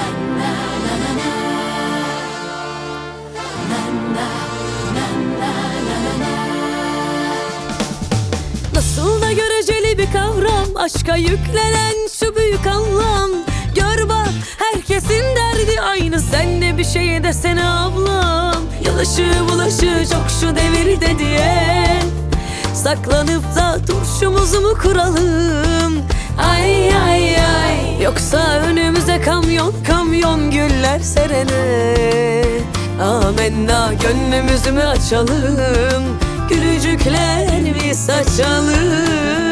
Nasıl da göreceli bir kavram, aşka yüklenen şu büyük anlam. Gör bak, herkesin derdi aynı, sen de bir şey desene ablam. Yılışı bulaşı çok şu devirde diye saklanıp da turşumuzu mu kuralım? Ay ay ay, yoksa önümüze kamyon kamyon güller serene. Amenna, gönlümüzü mü açalım, gülücükler mi saçalım?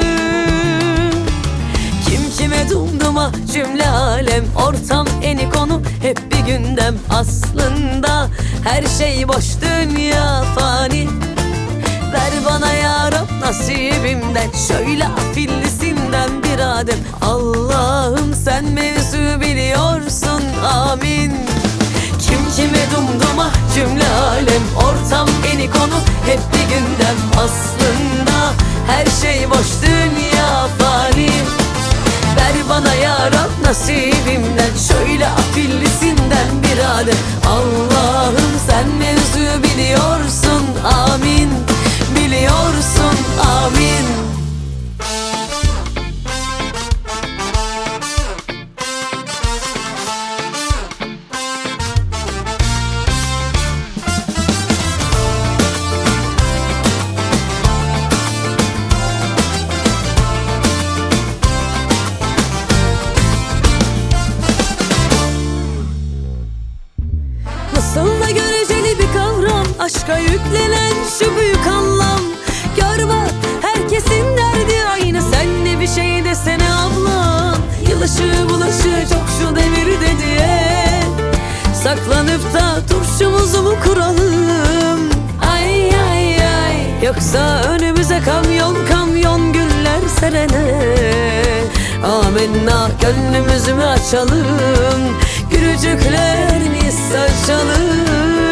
Kim kime dumduma cümle alem, ortam eni konu hep bir gündem. Aslında her şey boş, dünya fani. Ver bana ya Rab nasibimden, şöyle afillisinden bir adem. Allah'ım sen mevzu biliyorsun, amin. Kim kime dumduma cümle alem, ortam eni konu hep bir gündem. Aslında her şey boş, dünya fani. Ver bana ya Rab nasibimden, şöyle afillisinden bir adem. Allah'ım sen mevzu biliyorsun, amin. Biliyorsun, amin. Nasıl da göreceli bir kavram, aşka yüklenen şu büyük anlam. Gör bak, herkesin derdi aynı, sen de bir şey desene ablam. Yılışı bulaşı çok şu devirde diye saklanıp da turşumuzu mu kuralım? Ay ay ay, yoksa önümüze kamyon kamyon güller serene. Amenna, gönlümüzü mü açalım, gülücükler mi saçalım?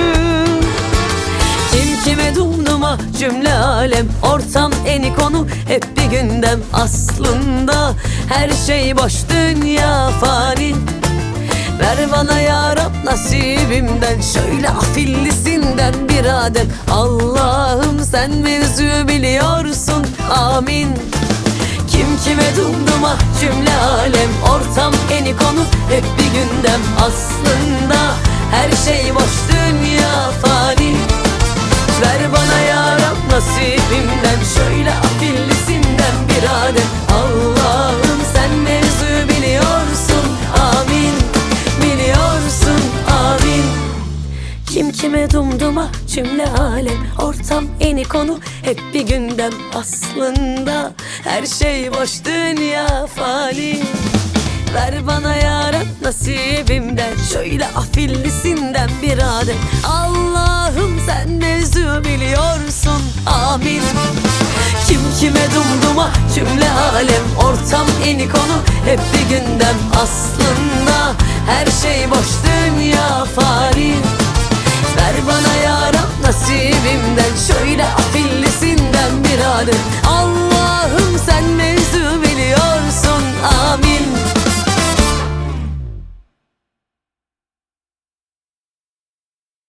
Kim kime dumduma cümle alem, ortam eni konu hep bir gündem. Aslında her şey boş, dünya fani. Ver bana ya Rab nasibimden, şöyle afillisinden bir adem. Allah'ım sen mevzu biliyorsun, amin. Kim kime dumduma cümle alem, ortam eni konu hep bir gündem. Aslında her şey boş, dünya fani. Ver bana ya Rab nasibimden, şöyle afillisinden bir adem. Allah'ım sen mevzu biliyorsun, amin. Biliyorsun, amin. Kim kime dumduma cümle alem, ortam eni konu hep bir gündem. Aslında her şey boş, dünya fani. Ver bana ya Rab nasibimden, şöyle afillisinden bir adem. Allah'ım sen mevzu biliyorsun, amin. Kim kime dumduma cümle alem, ortam eni konu hep bir gündem. Aslında her şey boş, dünya fani. Ver bana ya Rab nasibimden, şöyle afillisinden bir adem. Allah